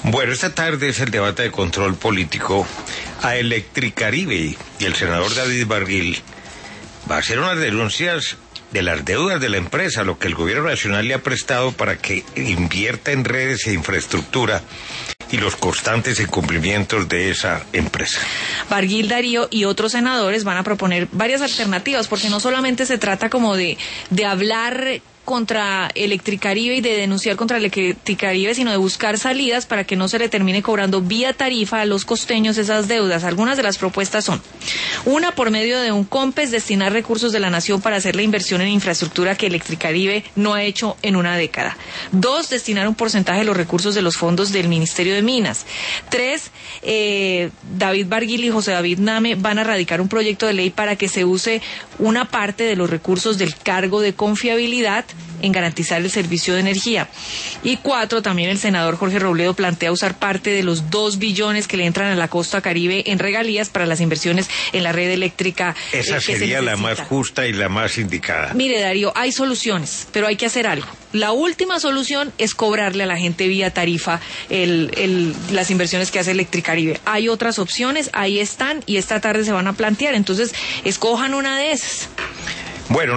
Bueno, esta tarde es el debate de control político a Electricaribe y el senador David Barguil va a hacer unas denuncias de las deudas de la empresa, lo que el gobierno nacional le ha prestado para que invierta en redes e infraestructura y los constantes incumplimientos de esa empresa. Barguil, Darío y otros senadores van a proponer varias alternativas, porque no solamente se trata como de hablar contra Electricaribe y de denunciar contra Electricaribe, sino de buscar salidas para que no se le termine cobrando vía tarifa a los costeños esas deudas. Algunas de las propuestas son: una, por medio de un COMPES, destinar recursos de la nación para hacer la inversión en infraestructura que Electricaribe no ha hecho en una década. 2, destinar un porcentaje de los recursos de los fondos del Ministerio de Minas. 3, David Barguil y José David Name van a radicar un proyecto de ley para que se use una parte de los recursos del cargo de confiabilidad en garantizar el servicio de energía. Y 4, también el senador Jorge Robledo plantea usar parte de los 2 billones que le entran a la costa Caribe en regalías para las inversiones en la red eléctrica. Esa sería la más justa y la más indicada. Mire, Darío, hay soluciones, pero hay que hacer algo. La última solución es cobrarle a la gente vía tarifa las inversiones que hace Electricaribe. Hay otras opciones, ahí están, y esta tarde se van a plantear. Entonces, escojan una de esas. Bueno.